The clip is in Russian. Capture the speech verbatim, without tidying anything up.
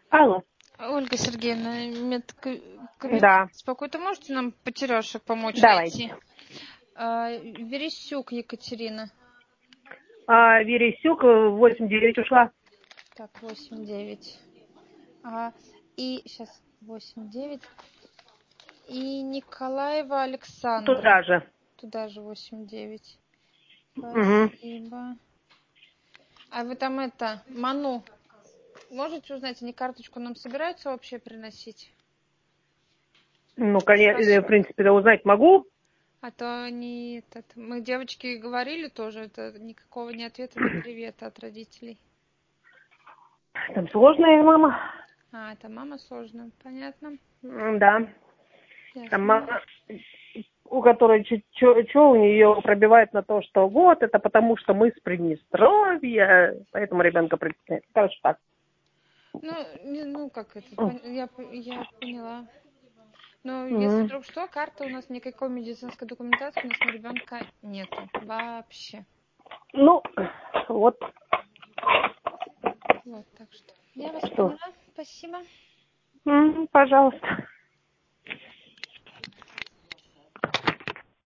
Алло. Ольга Сергеевна, медкабинет Да. беспокоит. А можете нам потеряшек помочь Давайте. найти? А, Вересюк Екатерина. А, Вересюк восемь девять ушла. Так, восемь девять. А, и сейчас восемь девять. И Николаева Александра. Туда же. Туда же восемь девять. Угу. Спасибо. А вы там это, Ману, можете узнать, они карточку нам собираются вообще приносить? Ну, конечно, в принципе, да, узнать могу. А то они, этот, мы девочки говорили тоже, это никакого ни ответа, ни привета от родителей. Там сложная мама. А, это мама сложная, понятно. Да. Там Ясно. мама, у которой что у нее пробивает на то, что вот, это потому что мы с Приднестровья, поэтому ребенка притесняет. Короче, так. Ну, не, ну как это, я, я поняла. Но Угу. если вдруг что, карты у нас никакой медицинской документации у нас на ребенка нету вообще. Ну, вот. Вот, так что. Я вас Что? поняла. Спасибо. М, пожалуйста.